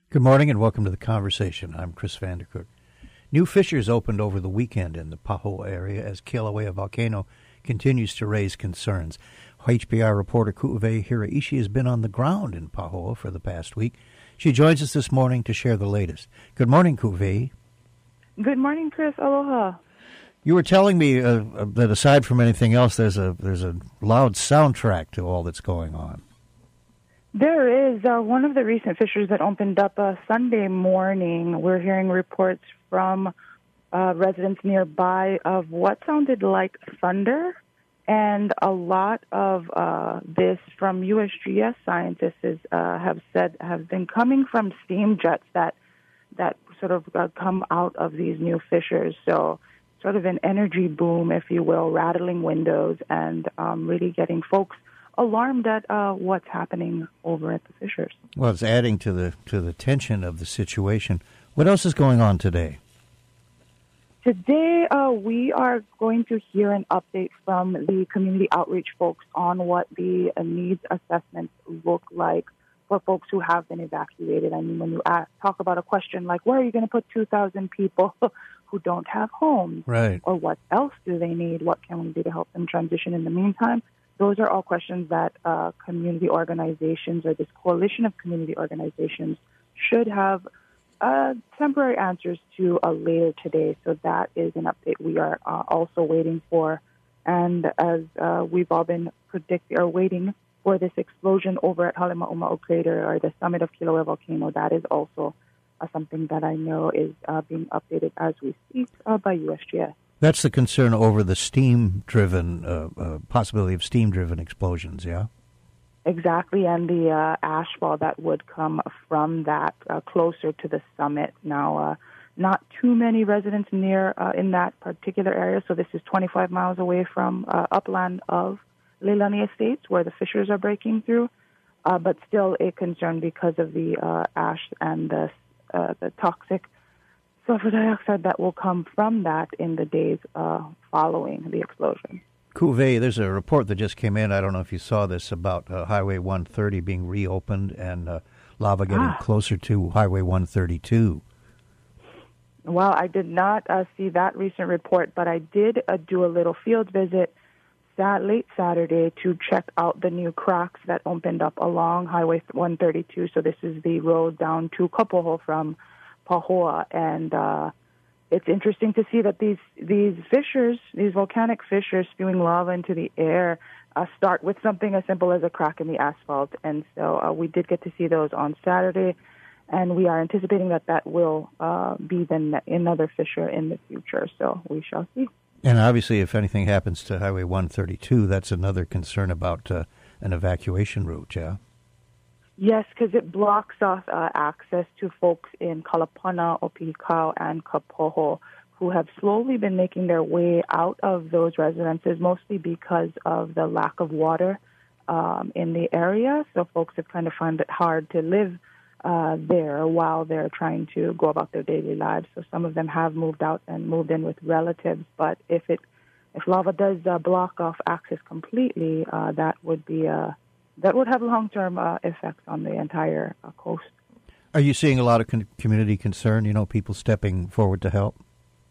Good morning and welcome to The Conversation. I'm Chris Vandercook. New fissures opened over the weekend in the Pahoa area as Kilauea volcano continues to raise concerns. HPR reporter Ku'uwei Hiraishi has been on the ground in Pahoa for the past week. She joins us this morning to share the latest. Good morning, Ku'uwei. Good morning, Chris. Aloha. You were telling me that aside from anything else, there's a loud soundtrack to all that's going on. There is. One of the recent fissures that opened up Sunday morning, we're hearing reports from residents nearby of what sounded like thunder, and a lot of this from USGS scientists have been coming from steam jets that sort of come out of these new fissures. So sort of an energy boom, if you will, rattling windows and really getting folks alarmed at what's happening over at the fissures. Well, it's adding to the tension of the situation. What else is going on today? Today, we are going to hear an update from the community outreach folks on what the needs assessments look like for folks who have been evacuated. I mean, when you talk about a question like, where are you going to put 2,000 people who don't have homes? Right. Or what else do they need? What can we do to help them transition in the meantime? Those are all questions that community organizations or this coalition of community organizations should have temporary answers to later today. So that is an update we are also waiting for. And as we've all been waiting for this explosion over at Halemaumau Crater or the summit of Kilauea volcano, that is also something that I know is being updated as we speak by USGS. That's the concern over the steam-driven, possibility of steam-driven explosions, yeah? Exactly, and the ashfall that would come from that closer to the summit. Now, not too many residents near in that particular area, so this is 25 miles away from upland of Leilani Estates where the fissures are breaking through, but still a concern because of the ash and the toxic sulfur dioxide that will come from that in the days following the explosion. Ku'uwei, there's a report that just came in, I don't know if you saw this, about Highway 130 being reopened and lava getting closer to Highway 132. Well, I did not see that recent report, but I did do a little field visit late Saturday to check out the new cracks that opened up along Highway 132. So this is the road down to Kapoho from Pahoa, and it's interesting to see that these fissures, these volcanic fissures spewing lava into the air, start with something as simple as a crack in the asphalt. And so we did get to see those on Saturday, and we are anticipating that will be then another fissure in the future. So we shall see. And obviously, if anything happens to Highway 132, that's another concern about an evacuation route, yeah? Yes, because it blocks off access to folks in Kalapana, Opikau, and Kapoho who have slowly been making their way out of those residences, mostly because of the lack of water in the area. So folks have kind of found it hard to live there while they're trying to go about their daily lives. So some of them have moved out and moved in with relatives. But if lava does block off access completely, that would have long-term effects on the entire coast. Are you seeing a lot of community concern, people stepping forward to help?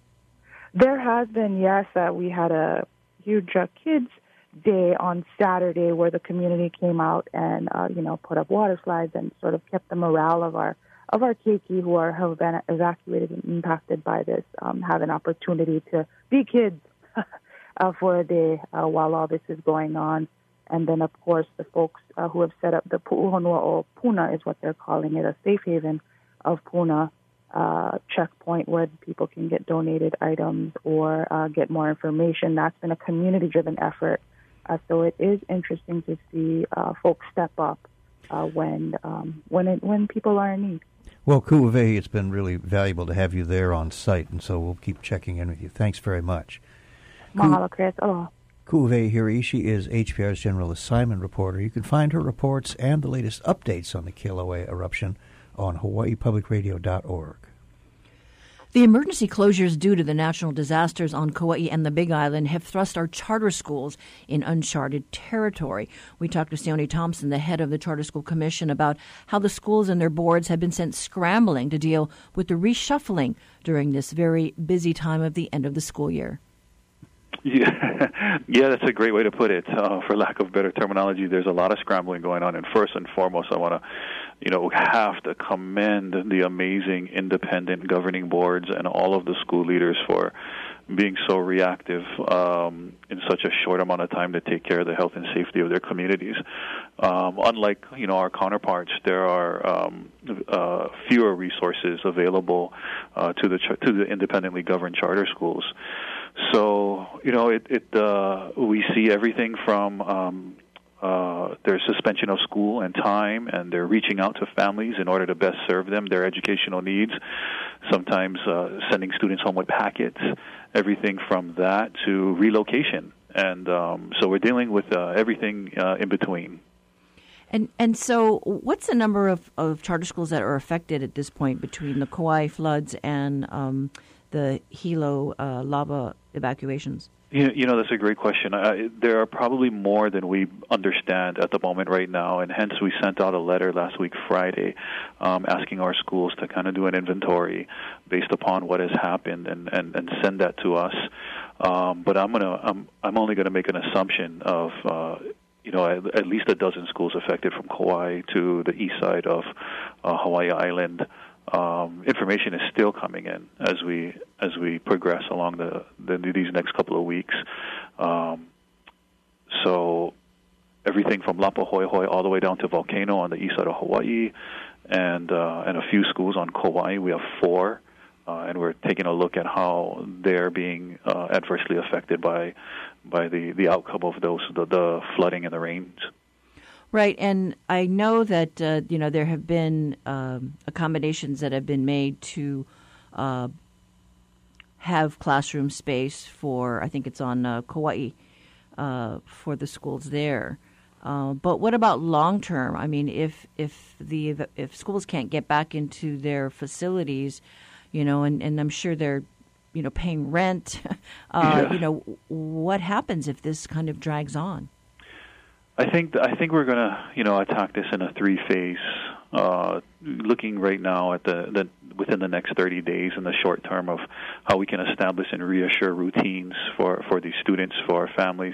There has been, yes. We had a huge kids' day on Saturday where the community came out and, put up water slides and sort of kept the morale of our keiki who have been evacuated and impacted by this, have an opportunity to be kids for a day while all this is going on. And then, of course, the folks who have set up the Pu'uhonua, or Puna is what they're calling it, a safe haven of Puna checkpoint where people can get donated items or get more information. That's been a community-driven effort. So it is interesting to see folks step up when people are in need. Well, Ku'uwei, it's been really valuable to have you there on site, and so we'll keep checking in with you. Thanks very much. Mahalo, Chris. Aloha. Ku'uwei Hiraishi is HPR's General Assignment Reporter. You can find her reports and the latest updates on the Kilauea eruption on hawaiipublicradio.org. The emergency closures due to the natural disasters on Kauai and the Big Island have thrust our charter schools in uncharted territory. We talked to Sione Thompson, the head of the Charter School Commission, about how the schools and their boards have been sent scrambling to deal with the reshuffling during this very busy time of the end of the school year. Yeah, that's a great way to put it. For lack of better terminology, there's a lot of scrambling going on. And first and foremost, I want to, have to commend the amazing independent governing boards and all of the school leaders for being so reactive in such a short amount of time to take care of the health and safety of their communities. Unlike our counterparts, there are fewer resources available to the independently governed charter schools. So we see everything from their suspension of school and time, and they're reaching out to families in order to best serve them, their educational needs, sometimes sending students home with packets, everything from that to relocation. And so we're dealing with everything in between. And so what's the number of charter schools that are affected at this point between the Kauai floods and the Hilo lava evacuations? That's a great question. There are probably more than we understand at the moment right now, and hence we sent out a letter last week Friday asking our schools to kind of do an inventory based upon what has happened and send that to us. But I'm only going to make an assumption of at least a dozen schools affected from Kauai to the east side of Hawaii Island. Information is still coming in as we progress along these next couple of weeks. So everything from Lapahoihoi all the way down to Volcano on the east side of Hawaii, and a few schools on Kauai. We have 4, and we're taking a look at how they're being adversely affected by the outcome of the flooding and the rains. Right, and I know that there have been accommodations that have been made to have classroom space for, I think it's on Kauai, for the schools there. But what about long term? I mean, if schools can't get back into their facilities, and I'm sure they're paying rent, what happens if this kind of drags on? I think we're going to attack this in a 3-phase, looking right now at the within the next 30 days in the short term of how we can establish and reassure routines for these students, for our families.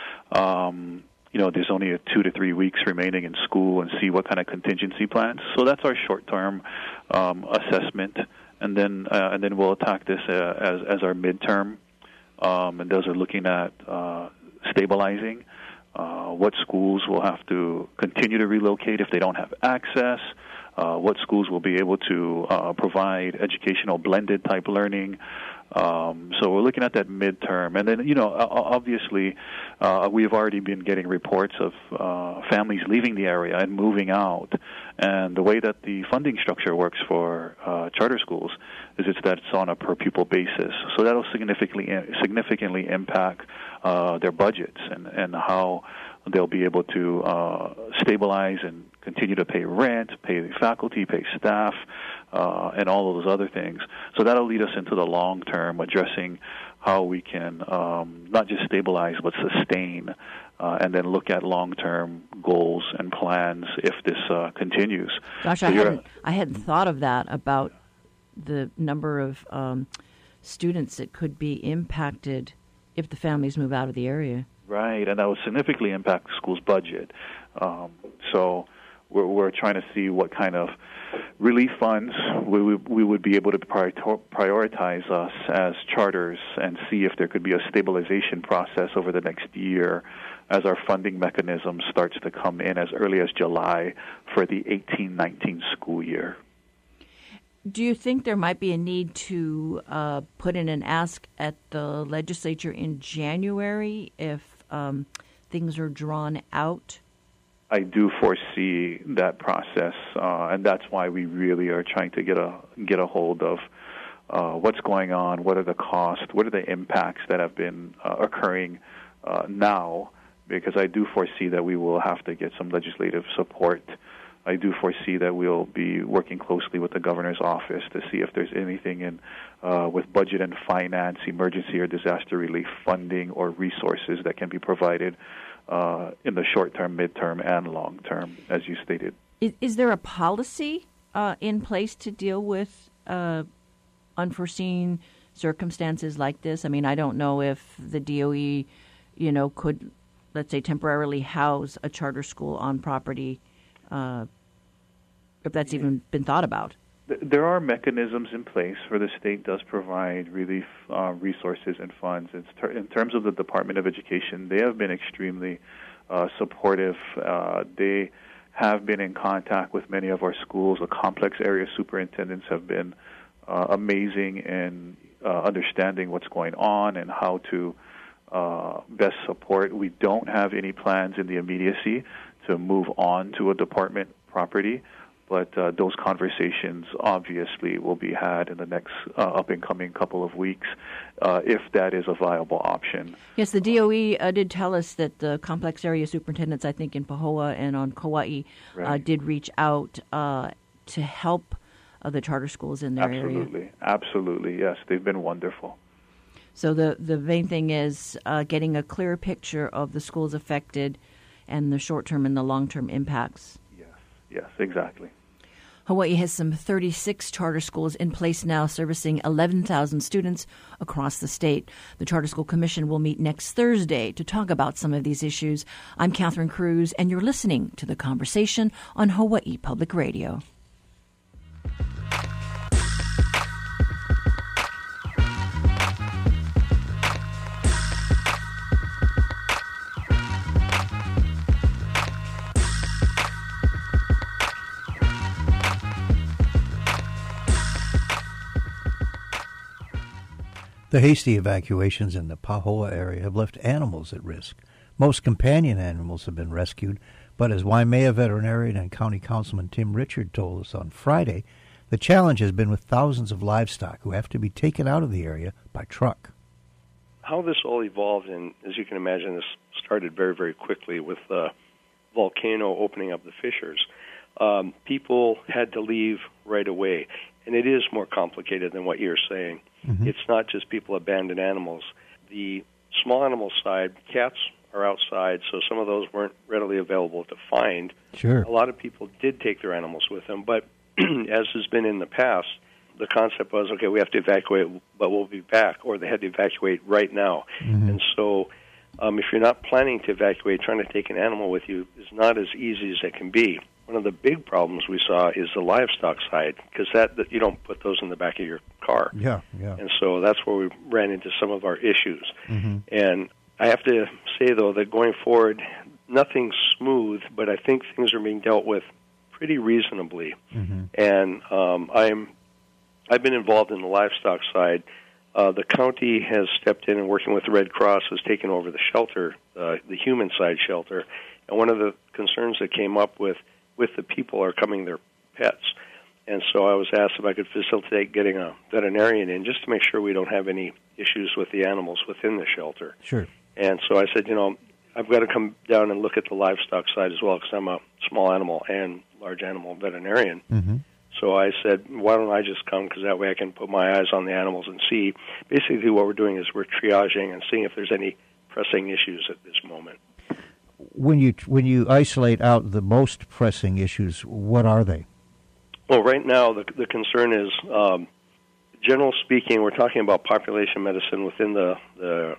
There's only 2 to 3 weeks remaining in school, and see what kind of contingency plans. So that's our short term assessment, and then we'll attack this as our midterm, and those are looking at stabilizing. What schools will have to continue to relocate if they don't have access, what schools will be able to provide educational blended type learning. So we're looking at that midterm. And then, obviously, we've already been getting reports of families leaving the area and moving out. And the way that the funding structure works for charter schools is it's on a per-pupil basis. So that'll significantly impact their budgets and how they'll be able to stabilize and continue to pay rent, pay the faculty, pay staff, and all of those other things. So that'll lead us into the long term, addressing how we can not just stabilize but sustain, and then look at long-term goals and plans if this continues. Gosh, so I hadn't thought of that, about the number of students that could be impacted if the families move out of the area. Right, and that would significantly impact the school's budget. So we're trying to see what kind of relief funds we would be able to prioritize us as charters, and see if there could be a stabilization process over the next year as our funding mechanism starts to come in as early as July for the 18-19 school year. Do you think there might be a need to put in an ask at the legislature in January if things are drawn out? I do foresee that process, and that's why we really are trying to get a hold of what's going on, what are the costs, what are the impacts that have been occurring now, because I do foresee that we will have to get some legislative support I do foresee that we'll be working closely with the governor's office to see if there's anything in with budget and finance, emergency or disaster relief funding or resources that can be provided in the short term, midterm, and long term, as you stated. Is there a policy in place to deal with unforeseen circumstances like this? I mean, I don't know if the DOE, could, let's say, temporarily house a charter school on property, if that's even been thought about. There are mechanisms in place where the state does provide relief resources and funds. In terms of the Department of Education, they have been extremely supportive. They have been in contact with many of our schools. The complex area superintendents have been amazing in understanding what's going on and how to best support. We don't have any plans in the immediacy to move on to a department property, but those conversations obviously will be had in the next up-and-coming couple of weeks if that is a viable option. Yes, the DOE did tell us that the complex area superintendents, I think in Pahoa and on Kauai, did reach out to help the charter schools in their area. Absolutely, yes. They've been wonderful. So the main thing is getting a clear picture of the schools affected and the short-term and the long-term impacts. Yes, exactly. Hawaii has some 36 charter schools in place now, servicing 11,000 students across the state. The Charter School Commission will meet next Thursday to talk about some of these issues. I'm Catherine Cruz, and you're listening to The Conversation on Hawaii Public Radio. The hasty evacuations in the Pahoa area have left animals at risk. Most companion animals have been rescued, but as Waimea veterinarian and County Councilman Tim Richard told us on Friday, the challenge has been with thousands of livestock who have to be taken out of the area by truck. How this all evolved, and as you can imagine, this started very, very quickly with the volcano opening up the fissures. People had to leave right away. And it is more complicated than what you're saying. Mm-hmm. It's not just people abandon animals. The small animal side, cats are outside, so some of those weren't readily available to find. Sure. A lot of people did take their animals with them, but as has been in the past, the concept was, okay, we have to evacuate, but we'll be back, or they had to evacuate right now. Mm-hmm. And so if you're not planning to evacuate, trying to take an animal with you is not as easy as it can be. One of the big problems we saw is the livestock side, because that you don't put those in the back of your car. Yeah. And so that's where we ran into some of our issues. Mm-hmm. And I have to say, though, that going forward, nothing's smooth, but I think things are being dealt with pretty reasonably. Mm-hmm. And I've been involved in the livestock side. The county has stepped in and working with the Red Cross has taken over the shelter, the human side shelter. And one of the concerns that came up with the people are coming their pets. And so I was asked if I could facilitate getting a veterinarian in just to make sure we don't have any issues with the animals within the shelter. Sure. And so I said, I've got to come down and look at the livestock side as well because I'm a small animal and large animal veterinarian. Mm-hmm. So I said, why don't I just come, because that way I can put my eyes on the animals and see. Basically what we're doing is we're triaging and seeing if there's any pressing issues at this moment. When you isolate out the most pressing issues, what are they? Well, right now the concern is, general speaking, we're talking about population medicine within the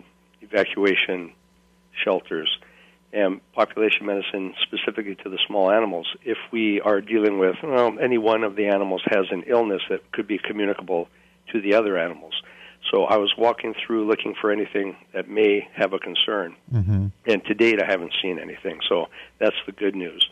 evacuation shelters, and population medicine specifically to the small animals. If we are dealing with, any one of the animals has an illness that could be communicable to the other animals. So I was walking through looking for anything that may have a concern. Mm-hmm. And to date I haven't seen anything. So that's the good news.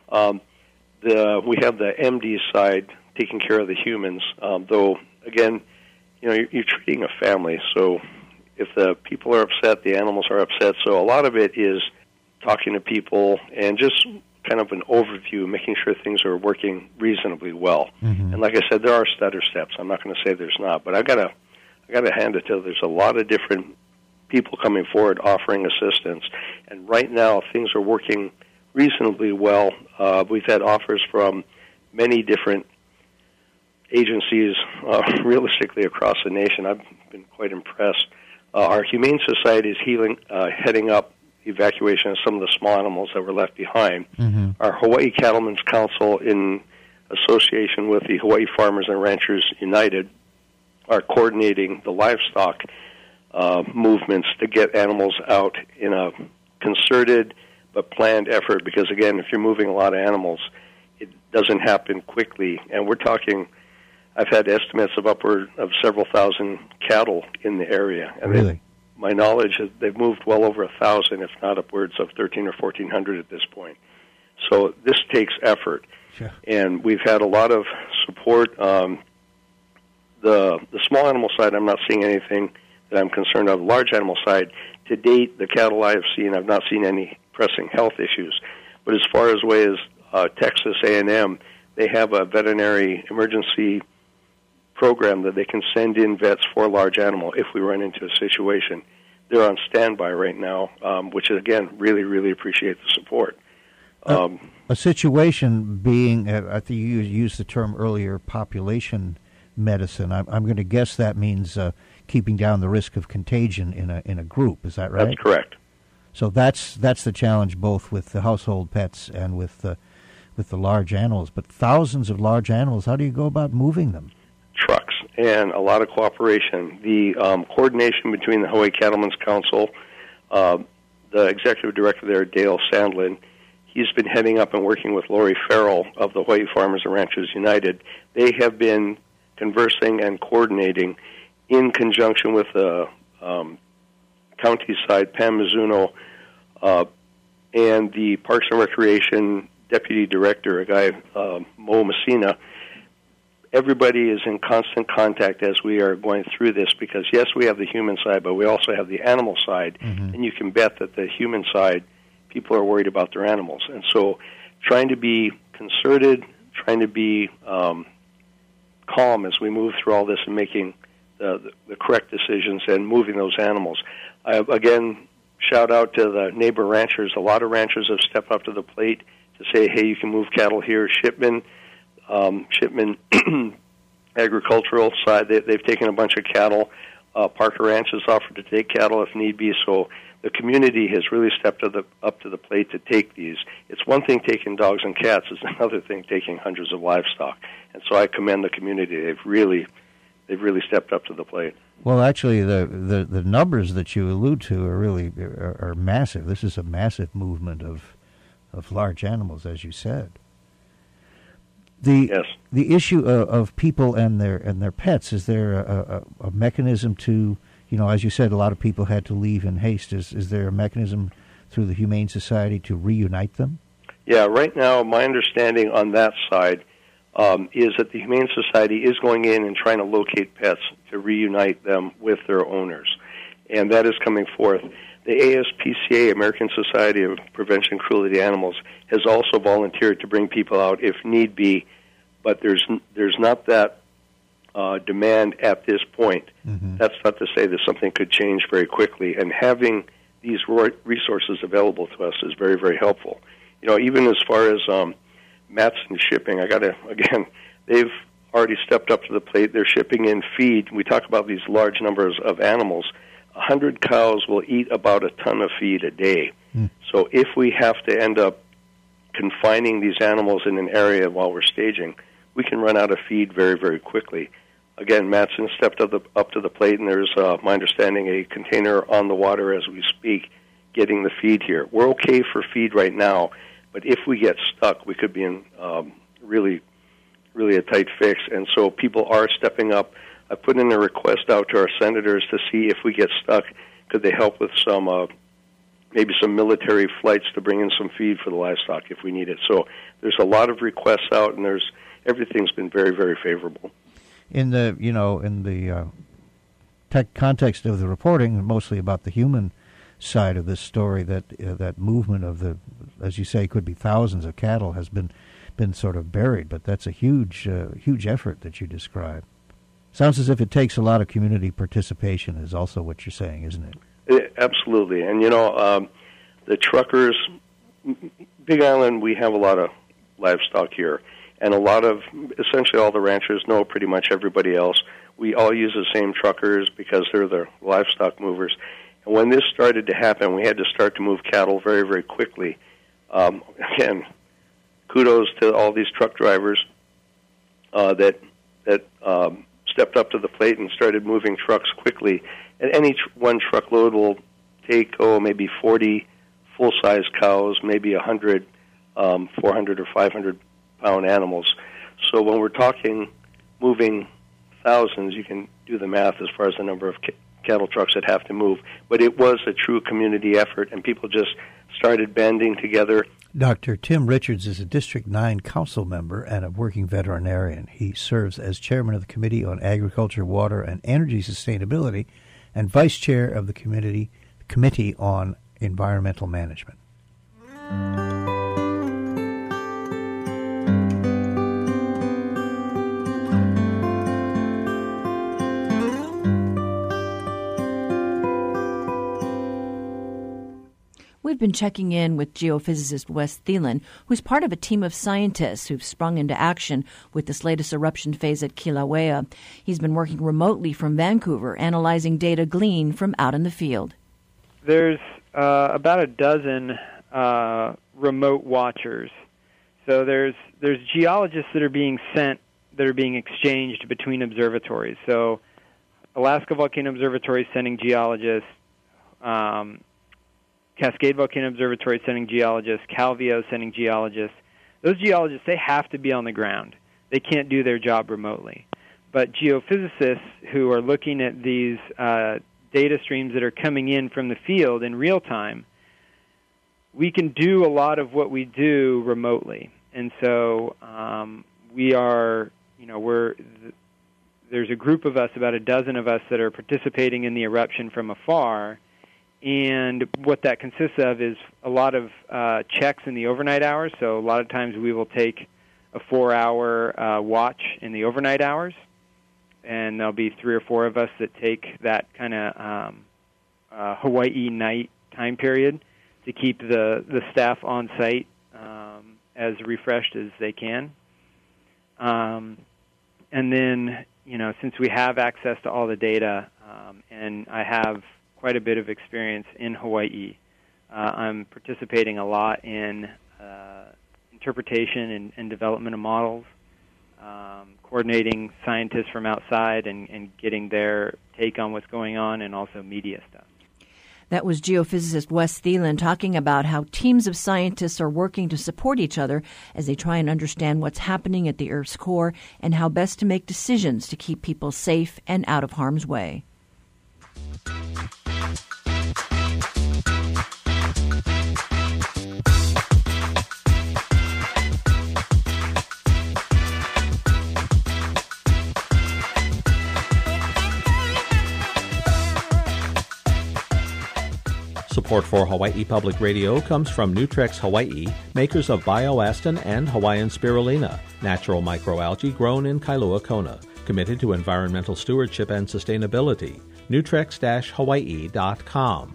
We have the MD side taking care of the humans, though, again, you're treating a family. So if the people are upset, the animals are upset. So a lot of it is talking to people and just kind of an overview, making sure things are working reasonably well. Mm-hmm. And like I said, there are stutter steps. I'm not going to say there's not, but I got to hand it to there's a lot of different people coming forward offering assistance. And right now things are working reasonably well. We've had offers from many different agencies, realistically across the nation. I've been quite impressed. Our Humane Society is heading up evacuation of some of the small animals that were left behind. Mm-hmm. Our Hawaii Cattlemen's Council, in association with the Hawaii Farmers and Ranchers United, are coordinating the livestock movements to get animals out in a concerted but planned effort, because, again, if you're moving a lot of animals, it doesn't happen quickly. And we're talking, I've had estimates of upward of several thousand cattle in the area. And really? My knowledge is they've moved well over 1,000, if not upwards of 1,300 or 1,400 at this point. So this takes effort. Sure. And we've had a lot of support. The small animal side, I'm not seeing anything that I'm concerned of. The large animal side, to date, the cattle I have seen, I've not seen any pressing health issues. But as far as way as Texas A&M, they have a veterinary emergency program that they can send in vets for large animal if we run into a situation. They're on standby right now, which, again, really, really appreciate the support. A situation being, I think you used the term earlier, population medicine. I'm going to guess that means keeping down the risk of contagion in a group. Is that right? That's correct. So that's the challenge, both with the household pets and with the large animals. But thousands of large animals, how do you go about moving them? Trucks and a lot of cooperation. The coordination between the Hawaii Cattlemen's Council, the executive director there, Dale Sandlin, he's been heading up and working with Lori Farrell of the Hawaii Farmers and Ranchers United. They have been conversing and coordinating in conjunction with the county side, Pam Mizuno, and the Parks and Recreation deputy director, a guy, Mo Messina. Everybody is in constant contact as we are going through this, because, yes, we have the human side, but we also have the animal side, and you can bet that the human side, people are worried about their animals. And so trying to be concerted, trying to be calm as we move through all this and making the correct decisions and moving those animals. Again, shout out to the neighbor ranchers. A lot of ranchers have stepped up to the plate to say, hey, you can move cattle here. Shipman agricultural side, they've taken a bunch of cattle. Parker Ranch has offered to take cattle if need be. So the community has really stepped up to the plate to take these. It's one thing taking dogs and cats; it's another thing taking hundreds of livestock. And so I commend the community. They've really stepped up to the plate. Well, actually, the numbers that you allude to are massive. This is a massive movement of large animals, as you said. Yes. The issue of people and their pets, is there a mechanism to, as you said, a lot of people had to leave in haste. Is there a mechanism through the Humane Society to reunite them? Yeah, right now my understanding on that side is that the Humane Society is going in and trying to locate pets to reunite them with their owners. And that is coming forth. The ASPCA, American Society of Prevention of Cruelty to Animals, has also volunteered to bring people out if need be, but there's not that demand at this point. Mm-hmm. That's not to say that something could change very quickly, and having these resources available to us is very, very helpful. Even as far as Matson shipping, they've already stepped up to the plate. They're shipping in feed. We talk about these large numbers of animals. 100 cows will eat about a ton of feed a day. Mm. So if we have to end up confining these animals in an area while we're staging, we can run out of feed very, very quickly. Again, Matson stepped up to the plate, and there's, my understanding, a container on the water as we speak, getting the feed here. We're okay for feed right now, but if we get stuck, we could be in really, really a tight fix. And so people are stepping up. I put in a request out to our senators to see if we get stuck, could they help with some, maybe some military flights to bring in some feed for the livestock if we need it. So there's a lot of requests out, and everything's been very, very favorable. In the context of the reporting, mostly about the human side of this story, that movement of as you say, could be thousands of cattle has been sort of buried, but that's a huge effort that you describe. Sounds as if it takes a lot of community participation is also what you're saying, isn't it? Absolutely. And, the truckers, Big Island, we have a lot of livestock here, and essentially all the ranchers know pretty much everybody else. We all use the same truckers because they're the livestock movers. And when this started to happen, we had to start to move cattle very, very quickly. Again, kudos to all these truck drivers that stepped up to the plate and started moving trucks quickly. And any one truckload will take, maybe 40 full-size cows, maybe 100 400 or 500-pound animals. So when we're talking moving thousands, you can do the math as far as the number of cattle trucks that have to move. But it was a true community effort, and people just started banding together. Dr. Tim Richards is a District 9 council member and a working veterinarian. He serves as chairman of the Committee on Agriculture, Water, and Energy Sustainability and vice chair of the Committee on Environmental Management. We've been checking in with geophysicist Wes Thielen, who's part of a team of scientists who've sprung into action with this latest eruption phase at Kilauea. He's been working remotely from Vancouver, analyzing data gleaned from out in the field. There's about a dozen remote watchers. So there's geologists that are being sent, that are being exchanged between observatories. So Alaska Volcano Observatory is sending geologists, Cascade Volcano Observatory is sending geologists, Calvio is sending geologists. Those geologists, they have to be on the ground. They can't do their job remotely. But geophysicists who are looking at these data streams that are coming in from the field in real time, we can do a lot of what we do remotely. And so there's a group of us, about a dozen of us, that are participating in the eruption from afar. And what that consists of is a lot of checks in the overnight hours. So a lot of times we will take a 4-hour watch in the overnight hours, and there'll be 3 or 4 of us that take that kind of Hawaii night time period to keep the staff on site as refreshed as they can. And then, since we have access to all the data, and I have quite a bit of experience in Hawaii, I'm participating a lot in interpretation and development of models, coordinating scientists from outside and getting their take on what's going on, and also media stuff. That was geophysicist Wes Thielen talking about how teams of scientists are working to support each other as they try and understand what's happening at the Earth's core and how best to make decisions to keep people safe and out of harm's way. Support for Hawaii Public Radio comes from Nutrex Hawaii, makers of BioAstin and Hawaiian Spirulina, natural microalgae grown in Kailua Kona, committed to environmental stewardship and sustainability. Nutrex-Hawaii.com.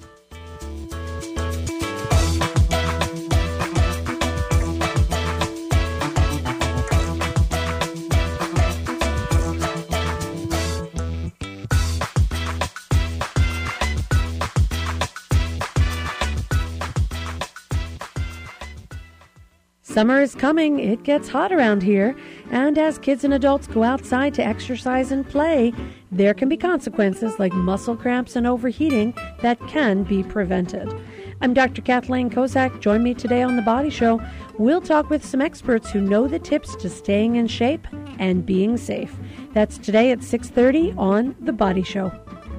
Summer is coming. It gets hot around here. And as kids and adults go outside to exercise and play, there can be consequences like muscle cramps and overheating that can be prevented. I'm Dr. Kathleen Kozak. Join me today on The Body Show. We'll talk with some experts who know the tips to staying in shape and being safe. That's today at 6:30 on The Body Show.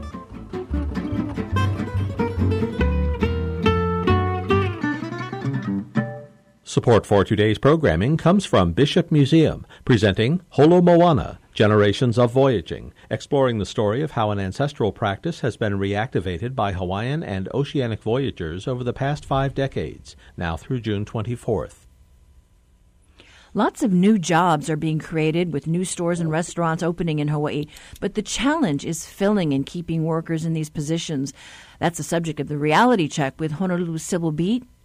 Support for today's programming comes from Bishop Museum, presenting Holo Moana, Generations of Voyaging, exploring the story of how an ancestral practice has been reactivated by Hawaiian and oceanic voyagers over the past 5 decades, now through June 24th. Lots of new jobs are being created with new stores and restaurants opening in Hawaii, but the challenge is filling and keeping workers in these positions. That's the subject of the Reality Check with Honolulu Civil Beat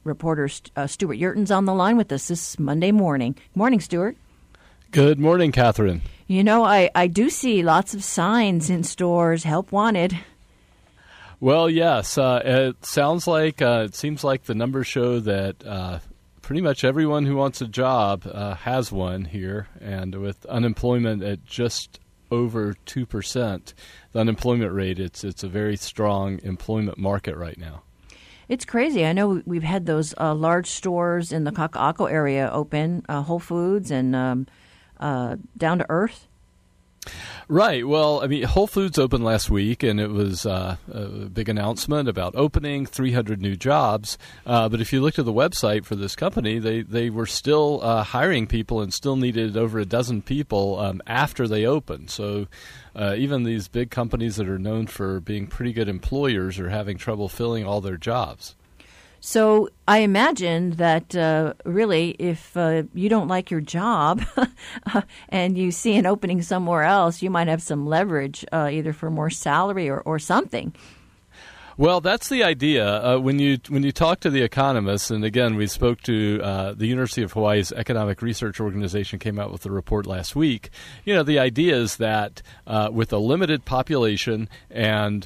reporter Stuart Yurton's on the line with us this Monday morning. Good morning, Stuart. Good morning, Catherine. You know, I do see lots of signs in stores, help wanted. Well, yes. It seems like the numbers show that pretty much everyone who wants a job has one here, and with unemployment at just over 2%, the unemployment rate, it's a very strong employment market right now. It's crazy. I know we've had those large stores in the Kaka'ako area open, Whole Foods and Down to Earth. Right. Well, I mean, Whole Foods opened last week, and it was a big announcement about opening 300 new jobs. But if you looked at the website for this company, they were still hiring people and still needed over a dozen people after they opened. So even these big companies that are known for being pretty good employers are having trouble filling all their jobs. So I imagine that really if you don't like your job and you see an opening somewhere else, you might have some leverage either for more salary or something. Well, that's the idea. When you talk to the economists, and again, we spoke to the University of Hawaii's Economic Research Organization came out with a report last week. You know, the idea is that with a limited population and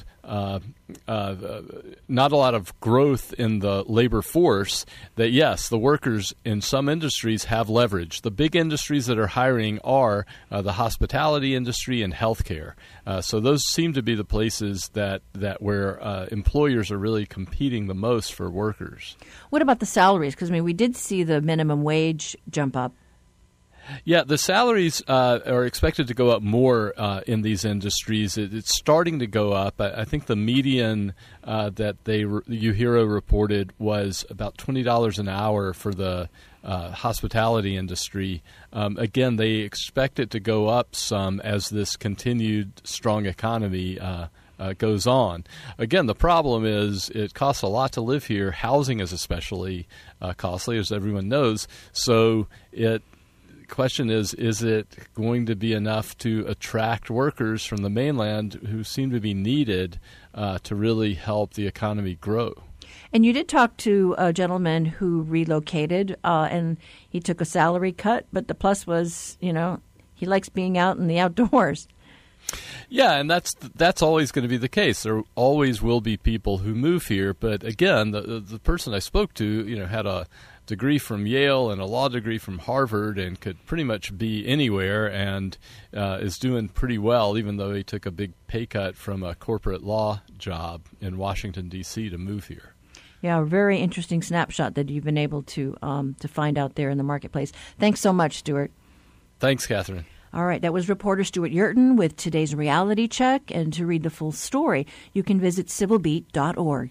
not a lot of growth in the labor force, that yes, the workers in some industries have leverage. The big industries that are hiring are the hospitality industry and healthcare. So those seem to be the places that where employers are really competing the most for workers. What about the salaries? Because, I mean, we did see the minimum wage jump up. Yeah, the salaries are expected to go up more in these industries. It's starting to go up. I think the median that UHERO reported was about $20 an hour for the hospitality industry. Again, they expect it to go up some as this continued strong economy goes on. Again, the problem is it costs a lot to live here. Housing is especially costly, as everyone knows. So question is it going to be enough to attract workers from the mainland who seem to be needed to really help the economy grow? And you did talk to a gentleman who relocated, and he took a salary cut, but the plus was, you know, he likes being out in the outdoors. Yeah, and that's always going to be the case. There always will be people who move here, but again, the person I spoke to, you know, had a degree from Yale and a law degree from Harvard and could pretty much be anywhere and is doing pretty well, even though he took a big pay cut from a corporate law job in Washington, D.C. to move here. Yeah, a very interesting snapshot that you've been able to find out there in the marketplace. Thanks so much, Stuart. Thanks, Catherine. All right, that was reporter Stuart Yurton with today's Reality Check. And to read the full story, you can visit civilbeat.org.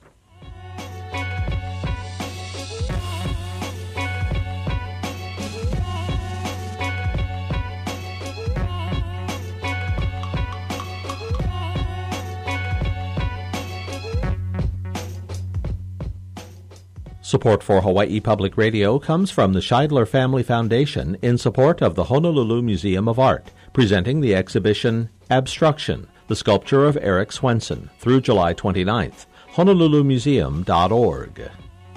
Support for Hawaii Public Radio comes from the Scheidler Family Foundation in support of the Honolulu Museum of Art, presenting the exhibition Abstruction, the sculpture of Eric Swenson, through July 29th. HonoluluMuseum.org.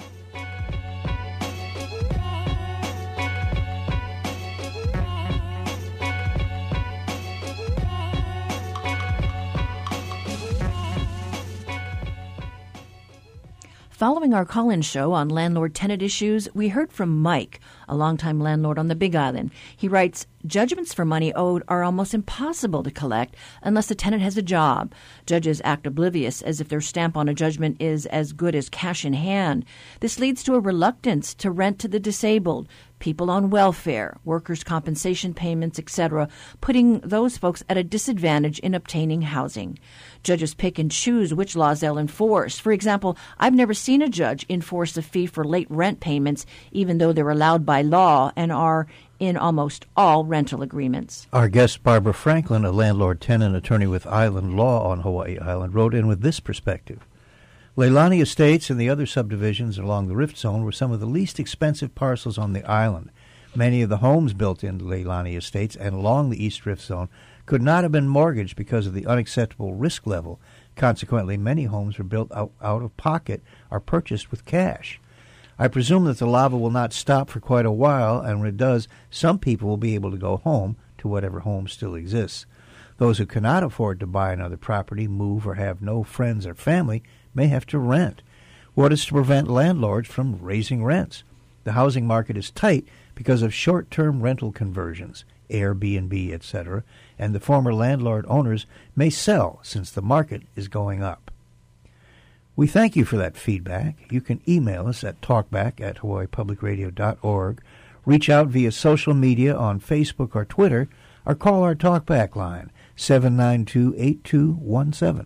Following our call-in show on landlord-tenant issues, we heard from Mike, a longtime landlord on the Big Island. He writes, judgments for money owed are almost impossible to collect unless the tenant has a job. Judges act oblivious, as if their stamp on a judgment is as good as cash in hand. This leads to a reluctance to rent to the disabled, people on welfare, workers' compensation payments, etc., putting those folks at a disadvantage in obtaining housing. Judges pick and choose which laws they'll enforce. For example, I've never seen a judge enforce a fee for late rent payments, even though they're allowed by law and are in almost all rental agreements. Our guest, Barbara Franklin, a landlord-tenant attorney with Island Law on Hawaii Island, wrote in with this perspective. Leilani Estates and the other subdivisions along the Rift Zone were some of the least expensive parcels on the island. Many of the homes built in Leilani Estates and along the East Rift Zone could not have been mortgaged because of the unacceptable risk level. Consequently, many homes were built out of pocket or purchased with cash. I presume that the lava will not stop for quite a while, and when it does, some people will be able to go home to whatever home still exists. Those who cannot afford to buy another property, move, or have no friends or family may have to rent. What is to prevent landlords from raising rents? The housing market is tight because of short-term rental conversions, Airbnb, etc., and the former landlord owners may sell since the market is going up. We thank you for that feedback. You can email us at talkback@hawaiipublicradio.org, reach out via social media on Facebook or Twitter, or call our Talkback line, 792-8217.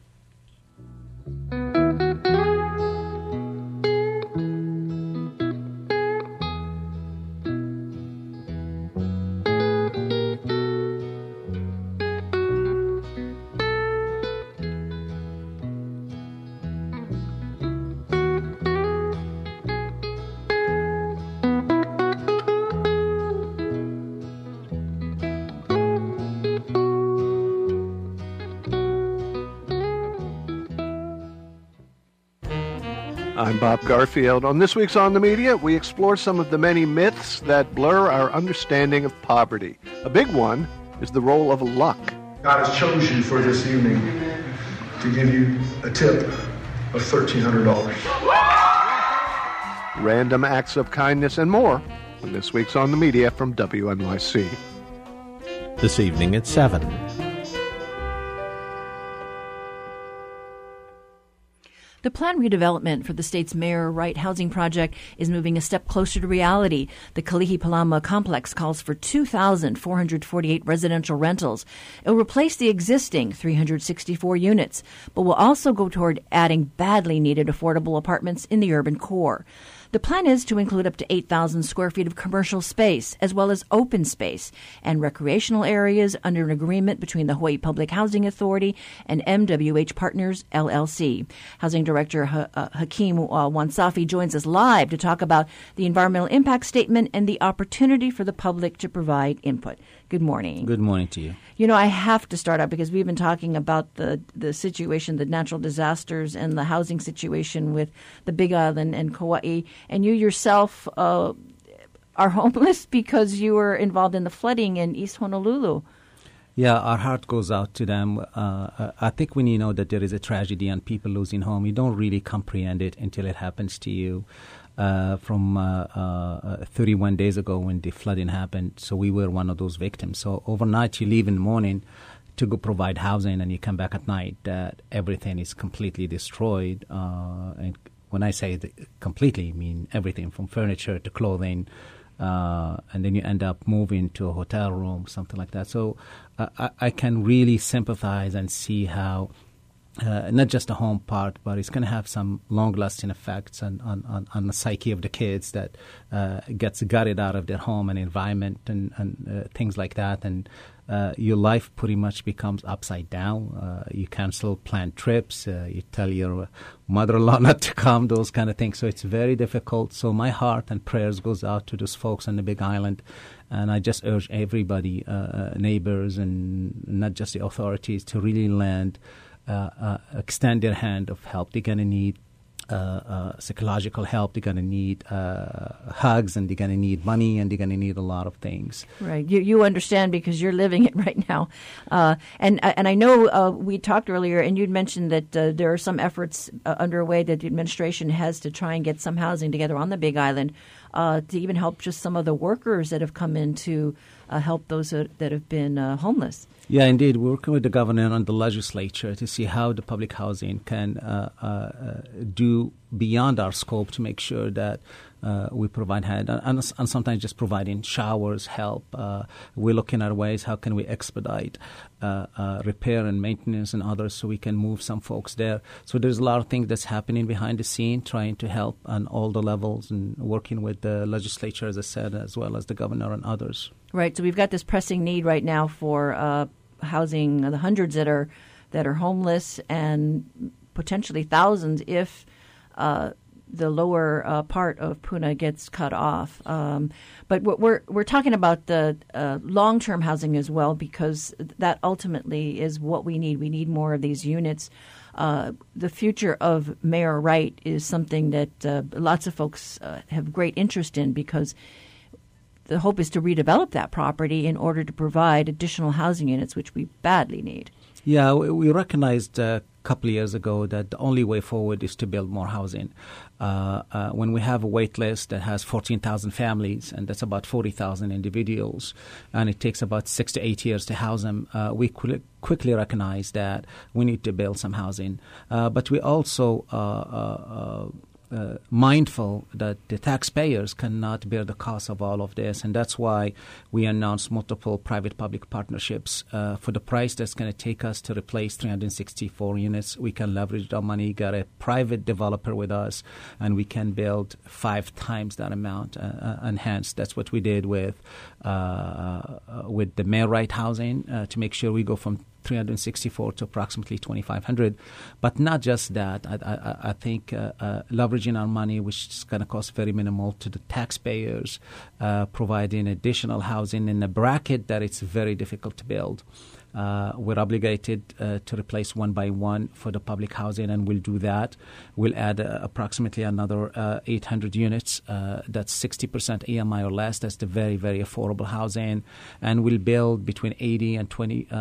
I'm Bob Garfield. On this week's On the Media, we explore some of the many myths that blur our understanding of poverty. A big one is the role of luck. God has chosen you for this evening to give you a tip of $1,300. Random acts of kindness and more on this week's On the Media from WNYC. This evening at 7. The planned redevelopment for the state's Mayor Right housing project is moving a step closer to reality. The Kalihi Palama complex calls for 2,448 residential rentals. It will replace the existing 364 units, but will also go toward adding badly needed affordable apartments in the urban core. The plan is to include up to 8,000 square feet of commercial space, as well as open space and recreational areas under an agreement between the Hawaii Public Housing Authority and MWH Partners, LLC. Housing Director Hakeem Wansafi joins us live to talk about the environmental impact statement and the opportunity for the public to provide input. Good morning. Good morning to you. You know, I have to start out because we've been talking about the situation, the natural disasters and the housing situation with the Big Island and Kauai. And you yourself are homeless because you were involved in the flooding in East Honolulu. Yeah, our heart goes out to them. I think when you know that there is a tragedy and people losing home, you don't really comprehend it until it happens to you. From 31 days ago when the flooding happened, so we were one of those victims. So overnight you leave in the morning to go provide housing and you come back at night, everything is completely destroyed. And when I say completely, I mean everything from furniture to clothing, and then you end up moving to a hotel room, something like that. So I can really sympathize and see how not just the home part, but it's going to have some long-lasting effects on the psyche of the kids that gets gutted out of their home and environment and things like that. And your life pretty much becomes upside down. You cancel planned trips. You tell your mother-in-law not to come, those kind of things. So it's very difficult. So my heart and prayers goes out to those folks on the Big Island. And I just urge everybody, neighbors and not just the authorities, to really lend extend their hand of help. They're going to need psychological help. They're going to need hugs, and they're going to need money, and they're going to need a lot of things. Right. You understand because you're living it right now. And I know we talked earlier, and you'd mentioned that there are some efforts underway that the administration has to try and get some housing together on the Big Island to even help just some of the workers that have come in to help those that have been homeless. Yeah, indeed. We're working with the governor and the legislature to see how the public housing can do beyond our scope to make sure that we provide and sometimes just providing showers help. We're looking at ways how can we expedite repair and maintenance and others so we can move some folks there. So there's a lot of things that's happening behind the scene, trying to help on all the levels and working with the legislature, as I said, as well as the governor and others. Right. So we've got this pressing need right now for housing the hundreds that are homeless and potentially thousands if the lower part of Puna gets cut off. But we're talking about the long-term housing as well, because that ultimately is what we need. We need more of these units. the future of Mayor Wright is something that lots of folks have great interest in, because the hope is to redevelop that property in order to provide additional housing units, which we badly need. Yeah, we recognized a couple of years ago that the only way forward is to build more housing. When we have a wait list that has 14,000 families, and that's about 40,000 individuals, and it takes about 6 to 8 years to house them, we quickly recognize that we need to build some housing. But we also mindful that the taxpayers cannot bear the cost of all of this, and that's why we announced multiple private-public partnerships. For the price that's going to take us to replace 364 units, we can leverage our money, get a private developer with us, and we can build 5 times that amount. And hence, that's what we did with the Mayor Wright housing to make sure we go from 364 to approximately 2,500. But not just that. I think leveraging our money, which is going to cost very minimal to the taxpayers, providing additional housing in a bracket that it's very difficult to build. We're obligated to replace one by one for the public housing, and we'll do that. We'll add approximately another 800 units. That's 60% EMI or less. That's the very, very affordable housing. And we'll build between 80 and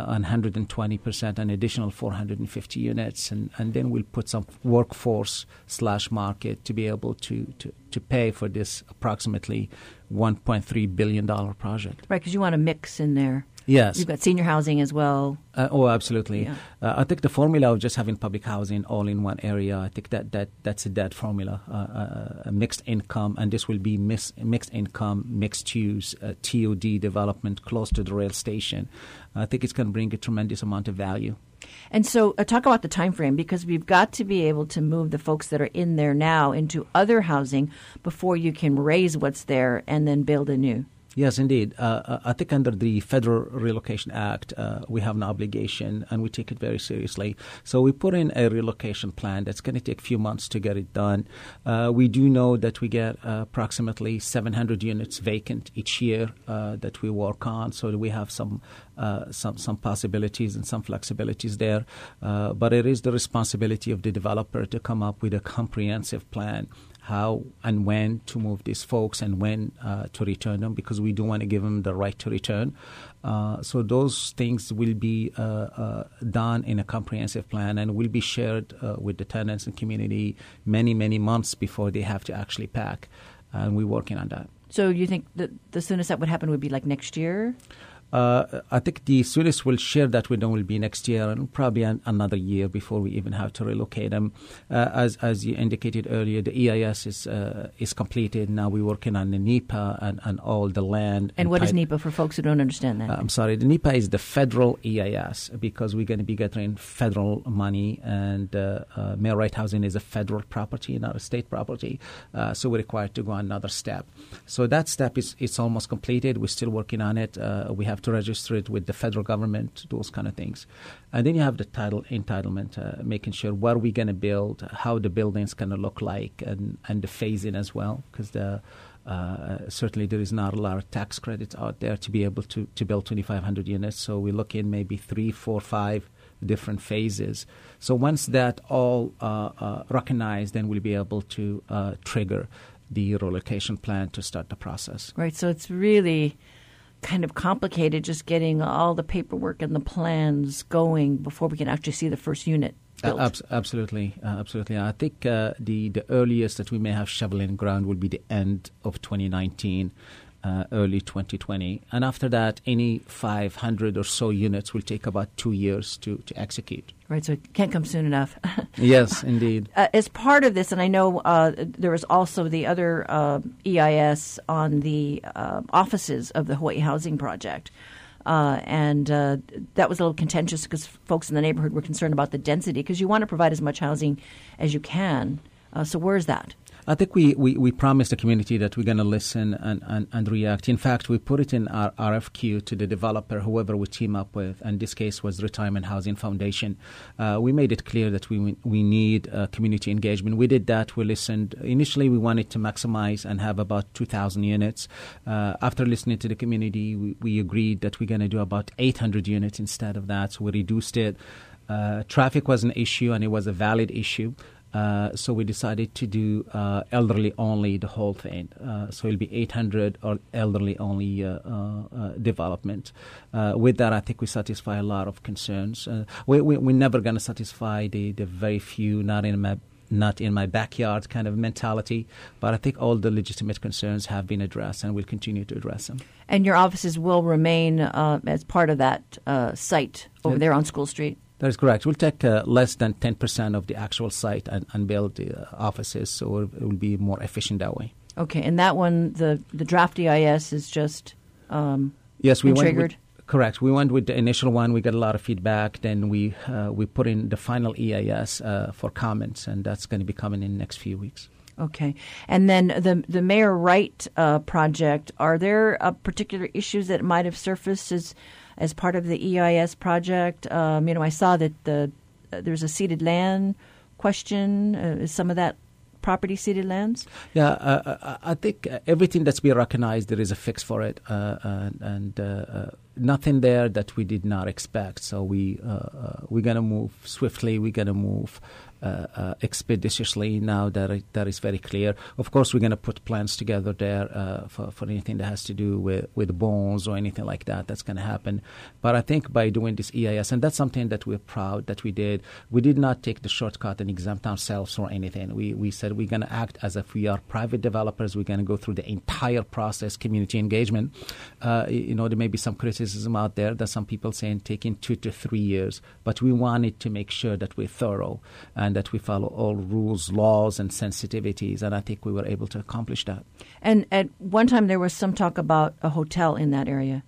120%, an additional 450 units. And then we'll put some workforce/market to be able to pay for this approximately $1.3 billion project. Right, because you want a mix in there. Yes. You've got senior housing as well. Absolutely. Yeah. I think the formula of just having public housing all in one area, I think that's a dead formula, a mixed income, and this will be mixed income, mixed use, TOD development close to the rail station. I think it's going to bring a tremendous amount of value. And so talk about the time frame, because we've got to be able to move the folks that are in there now into other housing before you can raise what's there and then build anew. Yes, indeed. I think under the Federal Relocation Act, we have an obligation, and we take it very seriously. So we put in a relocation plan that's going to take a few months to get it done. We do know that we get approximately 700 units vacant each year that we work on, so we have some possibilities and some flexibilities there. But it is the responsibility of the developer to come up with a comprehensive plan, how and when to move these folks and when to return them, because we do want to give them the right to return. So those things will be done in a comprehensive plan and will be shared with the tenants and community many, many months before they have to actually pack. And we're working on that. So you think that the soonest that would happen would be like next year? I think the soonest we'll share that with them will be next year, and probably another year before we even have to relocate them. As you indicated earlier, the EIS is completed. Now we're working on the NEPA and all the land. And what is NEPA for folks who don't understand that? I'm sorry. The NEPA is the federal EIS, because we're going to be getting federal money, and Mayor Wright housing is a federal property, not a state property. So we're required to go another step. So that step is almost completed. We're still working on it. We have to register it with the federal government, those kind of things. And then you have the entitlement, making sure what are we going to build, how the building's going to look like, and the phasing as well, because certainly there is not a lot of tax credits out there to be able to build 2,500 units. So we look in maybe 3, 4, 5 different phases. So once that all recognized, then we'll be able to trigger the relocation plan to start the process. Right, so it's really kind of complicated just getting all the paperwork and the plans going before we can actually see the first unit built. Absolutely. I think the earliest that we may have shoveling ground will be the end of 2019, early 2020. And after that, any 500 or so units will take about 2 years to execute. Right, so it can't come soon enough. Yes, indeed. As part of this, and I know there was also the other EIS on the offices of the Hawaii Housing Project. And that was a little contentious because folks in the neighborhood were concerned about the density, because you want to provide as much housing as you can. So where is that? I think we promised the community that we're going to listen and react. In fact, we put it in our RFQ to the developer, whoever we team up with, and this case was Retirement Housing Foundation. We made it clear that we need community engagement. We did that. We listened. Initially, we wanted to maximize and have about 2,000 units. After listening to the community, we agreed that we're going to do about 800 units instead of that, so we reduced it. Traffic was an issue, and it was a valid issue. So we decided to do elderly only the whole thing. So it'll be 800 or elderly only development. With that, I think we satisfy a lot of concerns. We're never going to satisfy the very few, not in my backyard kind of mentality, but I think all the legitimate concerns have been addressed, and we'll continue to address them. And your offices will remain as part of that site over there on School Street? That is correct. We'll take less than 10% of the actual site and build the offices, so it will be more efficient that way. Okay, and that one, the draft EIS is just yes, we triggered? Correct. We went with the initial one. We got a lot of feedback. Then we put in the final EIS for comments, and that's going to be coming in the next few weeks. Okay. And then the Mayor Wright project, are there particular issues that might have surfaced as part of the EIS project? I saw that there's a ceded land question. Is some of that property ceded lands? Yeah, I think everything that's been recognized, there is a fix for it, and nothing there that we did not expect. So we're going to move swiftly. We're going to move expeditiously now that is very clear. Of course, we're going to put plans together there for anything that has to do with bones or anything like that. That's going to happen. But I think by doing this EIS, and that's something that we're proud that we did not take the shortcut and exempt ourselves or anything. We said we're going to act as if we are private developers. We're going to go through the entire process, community engagement. There may be some criticism out there that some people saying taking 2 to 3 years, but we wanted to make sure that we're thorough and that we follow all rules, laws, and sensitivities, and I think we were able to accomplish that. And at one time there was some talk about a hotel in that area.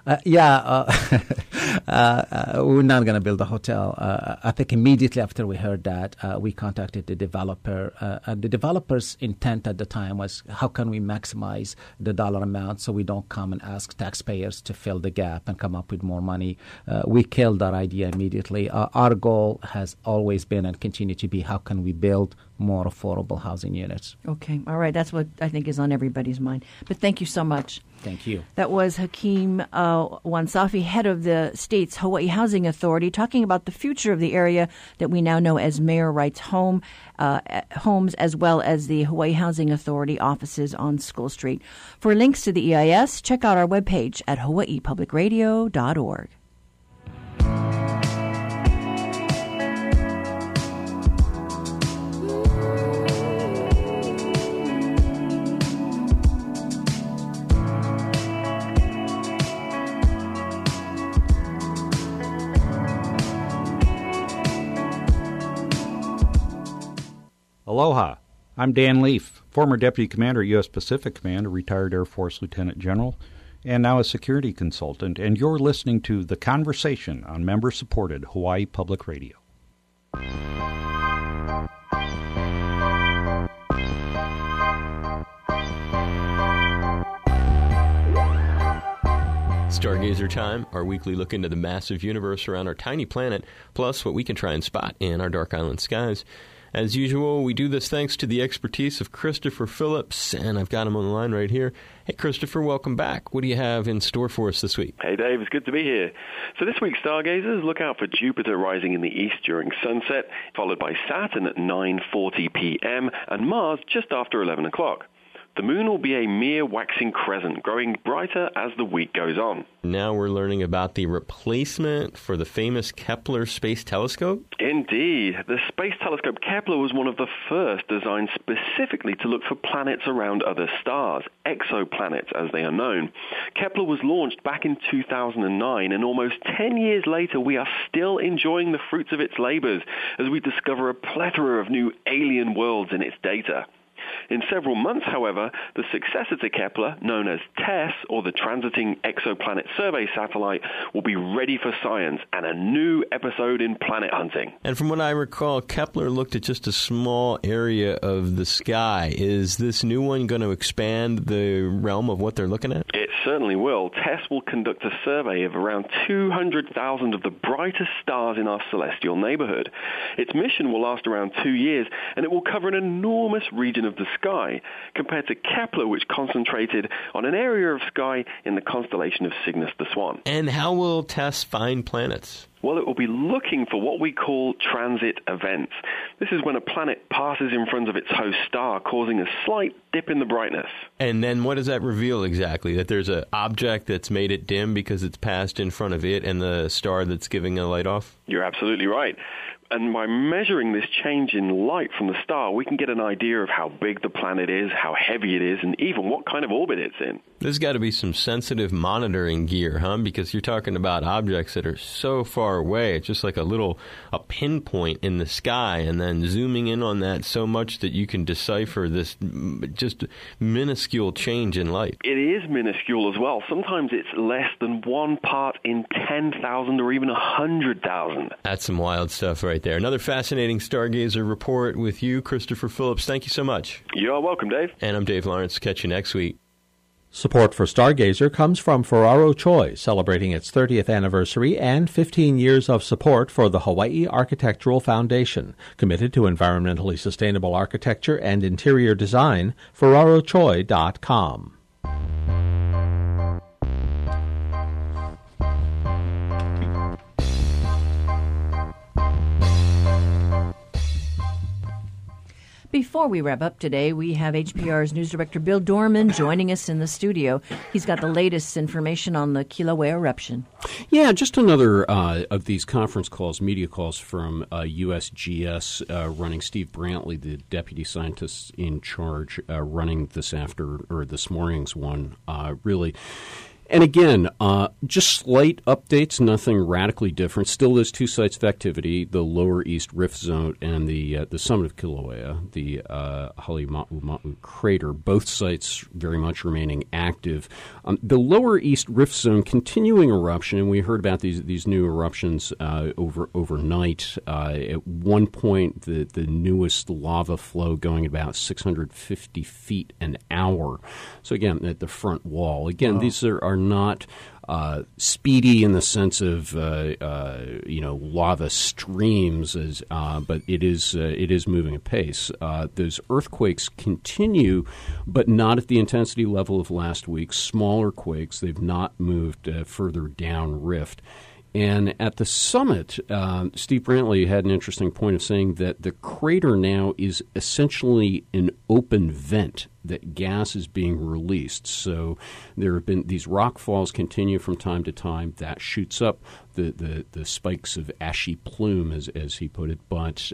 We're not going to build a hotel. I think immediately after we heard that, we contacted the developer. And the developer's intent at the time was, how can we maximize the dollar amount so we don't come and ask taxpayers to fill the gap and come up with more money? We killed that idea immediately. Our goal has always been and continue to be, how can we build more affordable housing units? Okay. All right. That's what I think is on everybody's mind. But thank you so much. Thank you. That was Hakeem Wansafi, head of the state's Hawaii Housing Authority, talking about the future of the area that we now know as Mayor Wright's homes, as well as the Hawaii Housing Authority offices on School Street. For links to the EIS, check out our webpage at hawaiipublicradio.org. Aloha. I'm Dan Leaf, former Deputy Commander, U.S. Pacific Command, a retired Air Force Lieutenant General, and now a security consultant, and you're listening to The Conversation on member-supported Hawaii Public Radio. Stargazer Time, our weekly look into the massive universe around our tiny planet, plus what we can try and spot in our dark island skies. As usual, we do this thanks to the expertise of Christopher Phillips, and I've got him on the line right here. Hey, Christopher, welcome back. What do you have in store for us this week? Hey, Dave. It's good to be here. So this week, stargazers, look out for Jupiter rising in the east during sunset, followed by Saturn at 9:40 p.m. and Mars just after 11 o'clock. The moon will be a mere waxing crescent, growing brighter as the week goes on. Now we're learning about the replacement for the famous Kepler Space Telescope? Indeed. The Space Telescope Kepler was one of the first designed specifically to look for planets around other stars, exoplanets as they are known. Kepler was launched back in 2009, and almost 10 years later we are still enjoying the fruits of its labors as we discover a plethora of new alien worlds in its data. In several months, however, the successor to Kepler, known as TESS, or the Transiting Exoplanet Survey Satellite, will be ready for science and a new episode in planet hunting. And from what I recall, Kepler looked at just a small area of the sky. Is this new one going to expand the realm of what they're looking at? It certainly will. TESS will conduct a survey of around 200,000 of the brightest stars in our celestial neighborhood. Its mission will last around 2 years, and it will cover an enormous region of the sky, compared to Kepler, which concentrated on an area of sky in the constellation of Cygnus the Swan. And how will TESS find planets? Well, it will be looking for what we call transit events. This is when a planet passes in front of its host star, causing a slight dip in the brightness. And then what does that reveal exactly? That there's an object that's made it dim because it's passed in front of it and the star that's giving a light off? You're absolutely right. And by measuring this change in light from the star, we can get an idea of how big the planet is, how heavy it is, and even what kind of orbit it's in. There's got to be some sensitive monitoring gear, huh? Because you're talking about objects that are so far away. It's just like a pinpoint in the sky, and then zooming in on that so much that you can decipher this just minuscule change in light. It is minuscule as well. Sometimes it's less than 1 part in 10,000 or even 100,000. That's some wild stuff right there. Another fascinating Stargazer report with you, Christopher Phillips. Thank you so much. You're welcome, Dave. And I'm Dave Lawrence. Catch you next week. Support for Stargazer comes from Ferraro Choi, celebrating its 30th anniversary and 15 years of support for the Hawaii Architectural Foundation. Committed to environmentally sustainable architecture and interior design, FerraroChoi.com. Before we wrap up today, we have HPR's news director Bill Dorman joining us in the studio. He's got the latest information on the Kilauea eruption. Yeah, just another of these conference calls, media calls from USGS running Steve Brantley, the deputy scientist in charge, running this morning's one, really. And again, just slight updates, nothing radically different. Still, there's 2 sites of activity: the Lower East Rift Zone and the summit of Kilauea, the Halemaʻu crater. Both sites very much remaining active. The Lower East Rift Zone continuing eruption, and we heard about these new eruptions overnight. At one point, the newest lava flow going at about 650 feet an hour. So again, at the front wall. Again, these are not speedy in the sense of lava streams, but it is moving at pace. Those earthquakes continue, but not at the intensity level of last week. Smaller quakes. They've not moved further down rift. And at the summit, Steve Brantley had an interesting point of saying that the crater now is essentially an open vent, that gas is being released. So there have been these rock falls continue from time to time. That shoots up the spikes of ashy plume, as he put it. But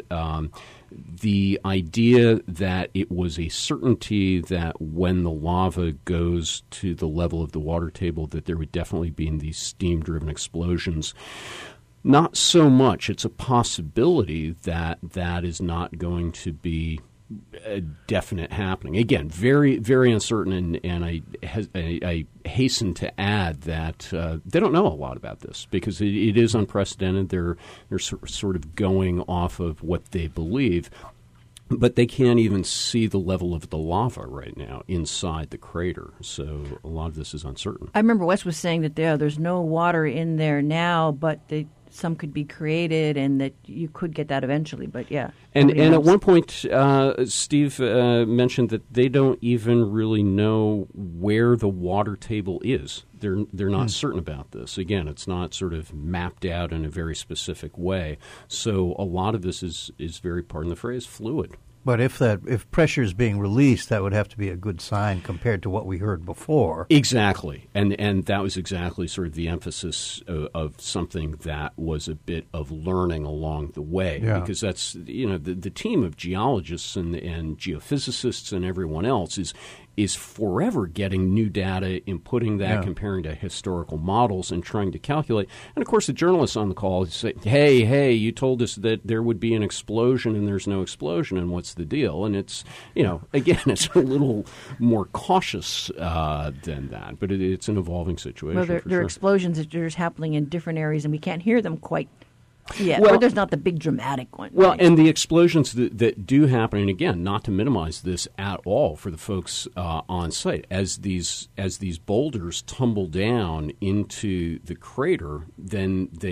the idea that it was a certainty that when the lava goes to the level of the water table that there would definitely be these steam-driven explosions, not so much. It's a possibility that that is not going to be a definite happening. Again, very, very uncertain, and I hasten to add that they don't know a lot about this because it is unprecedented. They're sort of going off of what they believe, but they can't even see the level of the lava right now inside the crater. So a lot of this is uncertain. I remember Wes was saying that there's no water in there now, but some could be created and that you could get that eventually, but yeah. And at one point, Steve mentioned that they don't even really know where the water table is. They're not certain about this. Again, it's not sort of mapped out in a very specific way. So a lot of this is very, pardon the phrase, fluid. But if pressure is being released, that would have to be a good sign compared to what we heard before. Exactly, and that was exactly sort of the emphasis of something that was a bit of learning along the way. Yeah. Because that's the team of geologists and geophysicists and everyone else is forever getting new data, inputting that, comparing to historical models, and trying to calculate. And, of course, the journalists on the call say, hey, you told us that there would be an explosion and there's no explosion, and what's the deal? And it's, again, it's a little more cautious than that, but it's an evolving situation. Well, there are explosions that are just happening in different areas, and we can't hear them quite yet. Well, or there's not the big dramatic one. Well, right? And the explosions that do happen, and again, not to minimize this at all for the folks on site, as these boulders tumble down into the crater, then they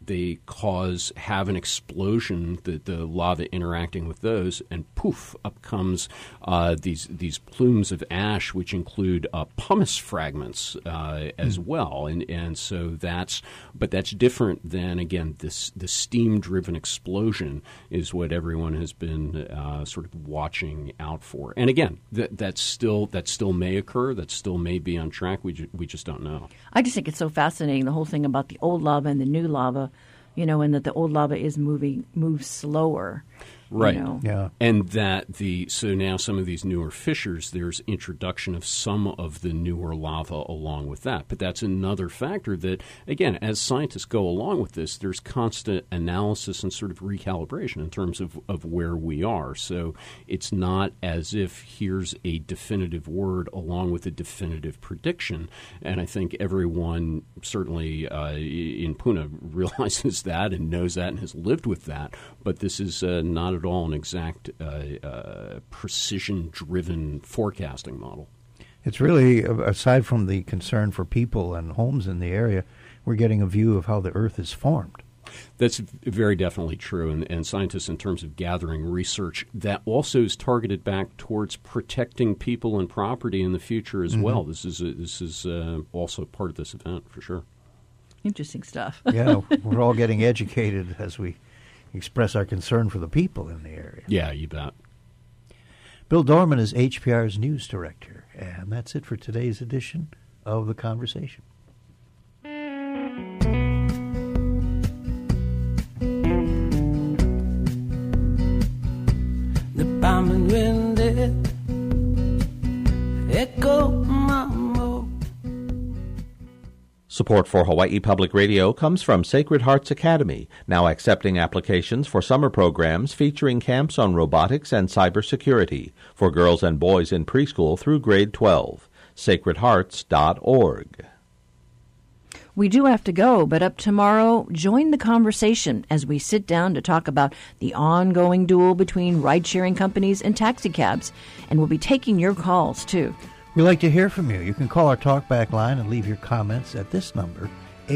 they have an explosion, the lava interacting with those, and poof, up comes these plumes of ash, which include pumice fragments as well, and so that's different than, again, the steam-driven explosion is what everyone has been sort of watching out for. And again, that still may occur, that still may be on track. We just don't know. I just think it's so fascinating, the whole thing about the old lava and the new lava, and that the old lava moves slower. Right. Yeah. And so now some of these newer fissures, there's introduction of some of the newer lava along with that. But that's another factor that, again, as scientists go along with this, there's constant analysis and sort of recalibration in terms of where we are. So it's not as if here's a definitive word along with a definitive prediction. And I think everyone certainly in Puna realizes that and knows that and has lived with that. But this is not at all an exact precision-driven forecasting model. It's really, aside from the concern for people and homes in the area, we're getting a view of how the Earth is formed. That's very definitely true, and scientists, in terms of gathering research, that also is targeted back towards protecting people and property in the future as well. This is also part of this event, for sure. Interesting stuff. Yeah, we're all getting educated as we express our concern for the people in the area. Yeah, you bet. Bill Dorman is HPR's news director, and that's it for today's edition of The Conversation. The bombing wind echo my mo. Support for Hawaii Public Radio comes from Sacred Hearts Academy, now accepting applications for summer programs featuring camps on robotics and cybersecurity for girls and boys in preschool through grade 12. sacredhearts.org. We do have to go, but up tomorrow, join the conversation as we sit down to talk about the ongoing duel between ride-sharing companies and taxicabs, and we'll be taking your calls, too. We'd like to hear from you. You can call our talkback line and leave your comments at this number,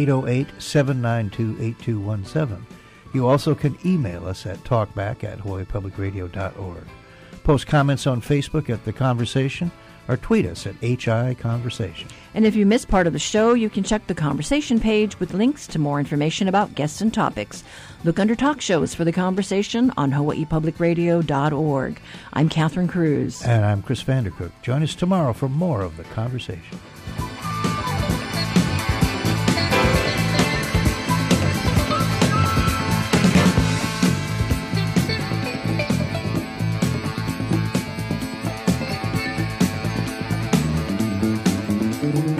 808-792-8217. You also can email us at talkback@hawaiipublicradio.org. Post comments on Facebook at The Conversation or tweet us at HI Conversation. And if you missed part of the show, you can check the Conversation page with links to more information about guests and topics. Look under Talk Shows for The Conversation on hawaiipublicradio.org. I'm Catherine Cruz. And I'm Chris Vandercook. Join us tomorrow for more of The Conversation. Thank you.